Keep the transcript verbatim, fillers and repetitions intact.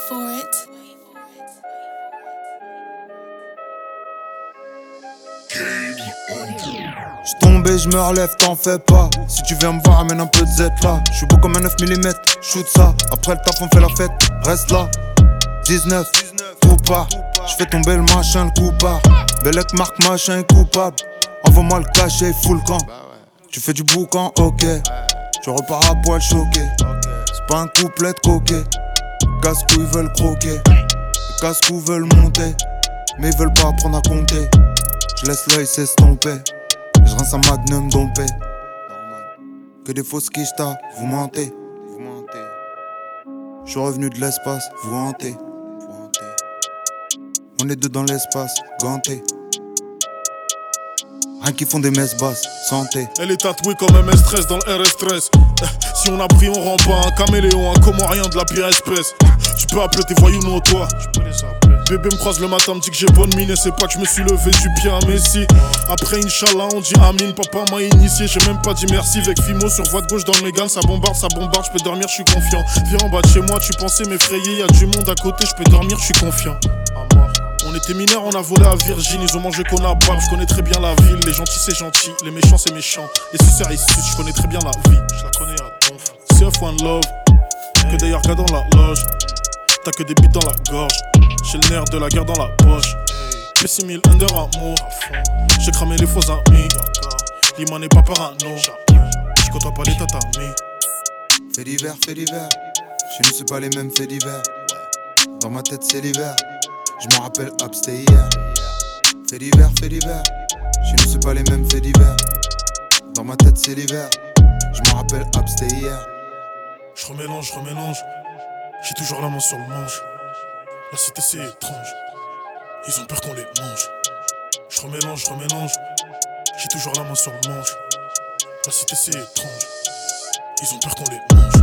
for it. J'suis tombé, j'me relève, t'en fais pas. Si tu viens me voir, amène un peu de Z là. J'suis beau comme un neuf millimètres, shoot ça. Après le taf, on fait la fête, reste là. dix-neuf, coup pas. J'fais tomber le machin, le coup part. Bellec marque machin est coupable. Envoie-moi le cachet, full camp. Tu fais du boucan, ok. Je repars à poil choqué. C'est pas un couplet de coquet. Casse-cou, ils veulent croquer. Les casse-cou veulent monter. Mais ils veulent pas apprendre à compter. Je laisse l'œil s'estomper. Je rince un magnum dompé. Que des fausses quichetas, vous mentez. Je suis revenu de l'espace, vous hantez. On est deux dans l'espace, gantés. Rien qui font des messes basses, santé. Elle est tatouée comme M S treize dans le R S treize. Si on a pris, on rend pas un caméléon, un comorien de la pire espèce. Tu peux appeler tes voyous, non toi. Tu peux les appeler. Bébé me croise le matin, me dit que j'ai bonne mine. Et c'est pas que je me suis levé du pied à Messi. Après Inch'Allah, on dit Amin. Papa m'a initié, j'ai même pas dit merci. Avec Fimo sur voie de gauche dans le Mégane. Ça bombarde, ça bombarde, je peux dormir, je suis confiant. Viens en bas de chez moi, tu pensais m'effrayer. Y'a du monde à côté, je peux dormir, je suis confiant. On était mineurs, on a volé à Virgin, ils ont mangé qu'on a barbe, je connais très bien la ville. Les gentils c'est gentil, les méchants c'est méchant. Les suceurs ils sucent, je connais très bien la vie. Je la connais à donf. C F One Love, que des yargas dans la loge. T'as que des bites dans la gorge, j'ai le nerf de la guerre dans la poche. J'ai six mille under amour, j'ai cramé les faux amis. L'Iman n'est pas parano, je côtoie pas les tatamis. Fait d'hiver, fait d'hiver, chez nous c'est pas les mêmes faits d'hiver. Dans ma tête c'est l'hiver. Je me rappelle hop, c'était hier. Fait d'hiver, fait d'hiver. Chez nous c'est pas les mêmes faits d'hiver. Dans ma tête c'est l'hiver. Je me rappelle hop, c'était hier. Je remélange, je remélange. J'ai toujours la main sur le manche. La cité c'est étrange. Ils ont peur qu'on les mange. Je remélange, je remélange. J'ai toujours la main sur le manche. La cité c'est étrange. Ils ont peur qu'on les mange.